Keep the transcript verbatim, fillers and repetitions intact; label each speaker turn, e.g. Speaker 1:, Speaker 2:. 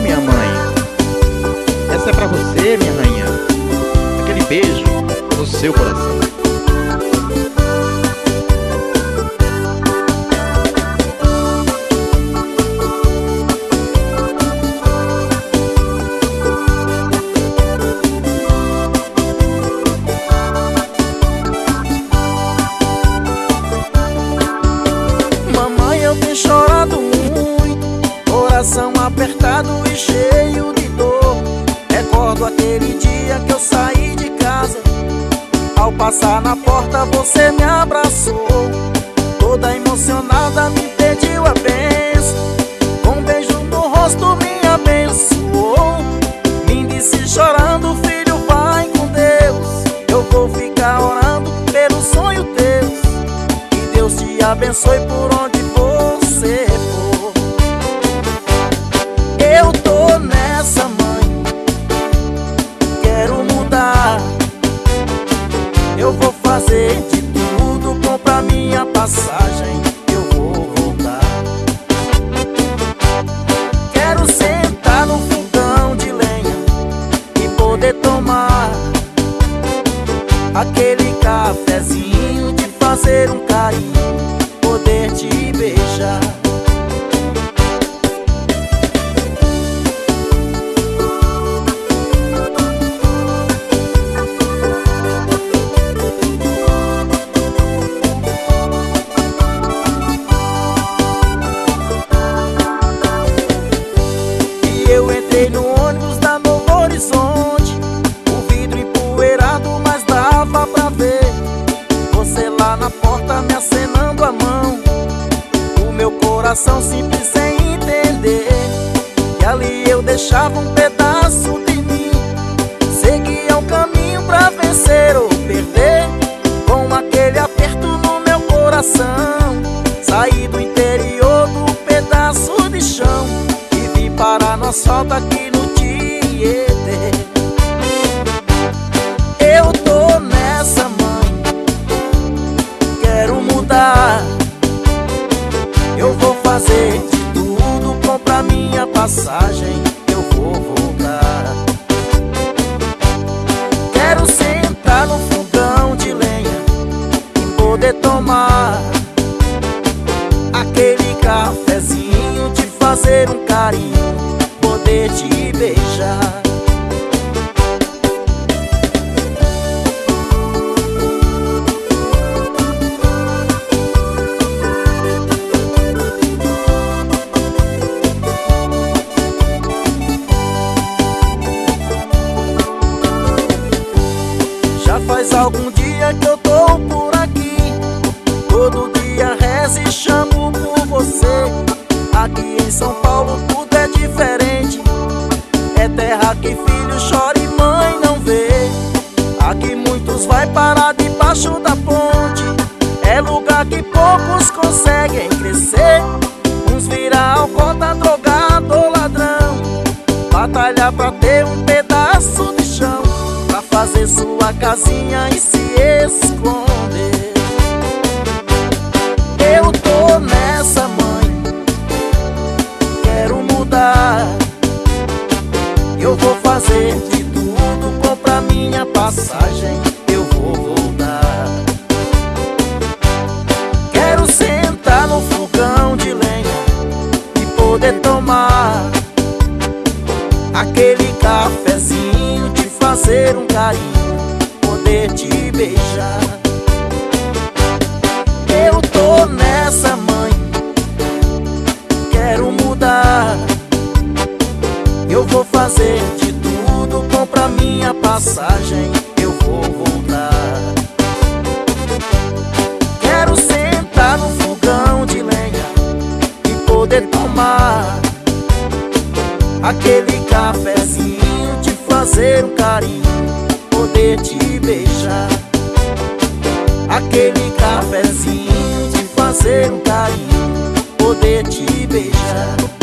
Speaker 1: minha mãe. Essa é pra você, minha rainha. Aquele beijo no seu coração.
Speaker 2: Eu tenho chorado muito, coração apertado e cheio de dor. Recordo aquele dia que eu saí de casa. Ao passar na porta você me abraçou. Toda emocionada me pediu a bênção. Com um beijo no rosto me abençoou. Me disse chorando: filho, vai com Deus. Eu vou ficar orando pelo sonho teu. Que Deus te abençoe por onde você for. Eu tô nessa, mãe, quero mudar. Eu vou fazer de tudo, comprar minha passagem, eu vou voltar. Quero sentar no fogão de lenha e poder tomar aquele cafezinho, de fazer um carinho, poder te beijar. E eu entrei no ônibus da Novo Horizonte, o vidro empoeirado, mas dava pra ver você lá na porta me acenando a mão. O meu coração simples sem entender que ali eu deixava um pedaço de mim. Seguia o caminho pra vencer ou perder, com aquele aperto no meu coração. Saí do interior do pedaço de chão e vim parar no asfalto aqui no Tietê. Eu tô nessa, mãe, quero mudar. Eu vou fazer de tudo, comprar minha passagem, eu vou voltar. Quero sentar no fogão de lenha e poder tomar aquele cafezinho, de fazer um carinho, poder te beijar. Já faz algum dia que eu tô por aqui, todo dia rezo e chamo por você. Aqui em São Paulo tudo é diferente, é terra que filho chora e mãe não vê. Aqui muitos vai parar debaixo da ponte, é lugar que poucos conseguem crescer. Uns virar alcoólatra, drogado ou ladrão, batalhar pra ter um pedaço de chão, pra fazer sua casinha e se esconder. Eu tô nessa, mãe, quero mudar. Eu vou fazer de tudo, comprar minha passagem, eu vou voltar. Quero sentar no fogão de lenha e poder tomar aquele cafezinho, de fazer um carinho, poder te beijar. Eu tô nessa, mãe, quero mudar. Eu vou fazer de tudo, comprar minha passagem, eu vou voltar. Quero sentar no fogão de lenha e poder tomar aquele cafezinho, de fazer um carinho, poder te beijar. Aquele cafezinho, de fazer um carinho, poder te beijar.